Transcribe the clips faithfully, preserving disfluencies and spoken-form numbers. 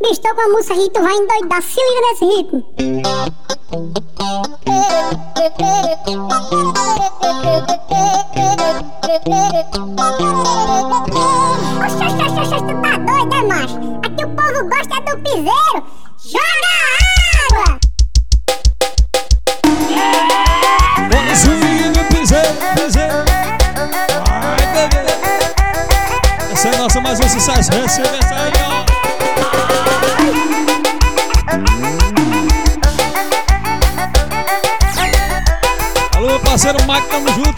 Bicho, tô com a música aqui, tu vai endoidar. Se liga nesse ritmo. Oxe, oxe, oxe, oxe, tu tá doido, é, macho? Aqui o povo gosta do piseiro. Joga água! Bora subir no piseiro, piseiro. Ai, bebê. Essa é nossa mais um sucesso. Receba essa aí, ó. Alô, parceiro Mike, tamo junto.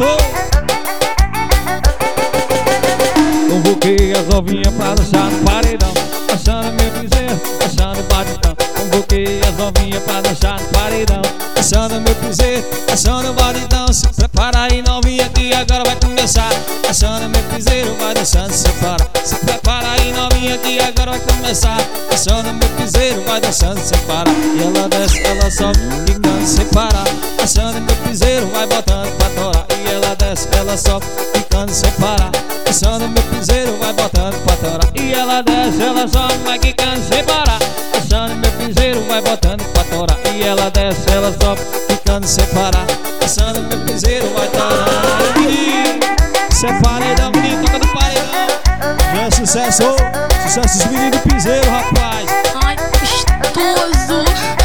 Convoquei as ovinhas pra dançar no paredão, achando meu piseiro, achando baritão. Convoquei as ovinhas pra dançar no paredão, achando meu piseiro, achando baritão. Se prepara aí, novinha, que agora vai começar. Achando meu piseiro, vai dançando sem parar. Se prepara aí, novinha, que agora vai começar. Achando meu piseiro, vai dançando sem parar. E ela desce, ela sobe, ficando sem parar. Achando meu piseiro, vai botando pra torar. E ela desce, ela sobe, ficando sem parar. Achando meu piseiro, vai botando pra torar. E ela desce, ela sobe, vai quicando sem parar. Achando meu piseiro, vai botando pra torar. E ela desce, ela sobe, ficando sem parar. Achando meu piseiro, vai torando. Isso é paredão, menino, toca do paredão. Já é sucesso, sucesso dos meninos do piseiro, rapaz. Ai, gostoso.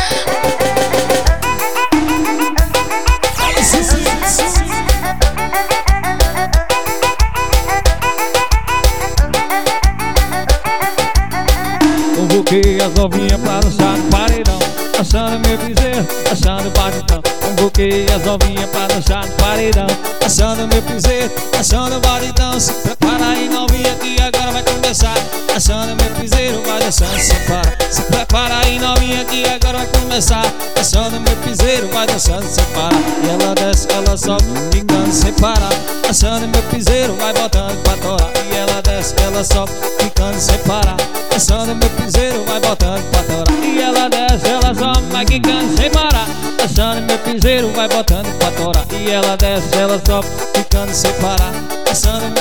Convoquei as ovinhas pra dançar no paredão, achando meu piseiro, achando baritão. Convoquei as ovinhas pra dançar no paredão, achando meu piseiro, achando baritão. Se prepara aí, novinha, que agora vai começar. Achando meu piseiro, vai dançando sem parar. Se prepara aí, novinha, que agora vai começar. Achando meu piseiro, vai dançando sem parar. E ela desce, ela sobe, ficando sem parar. Achando meu piseiro, vai botando pra torar. E ela desce, ela sobe, ficando sem parar. Achando meu piseiro, vai botando pra torar. E ela desce, ela sobe, vai quicando sem parar. Achando meu piseiro, vai botando pra torar. E ela desce, ela sobe, ficando sem parar. Achando meu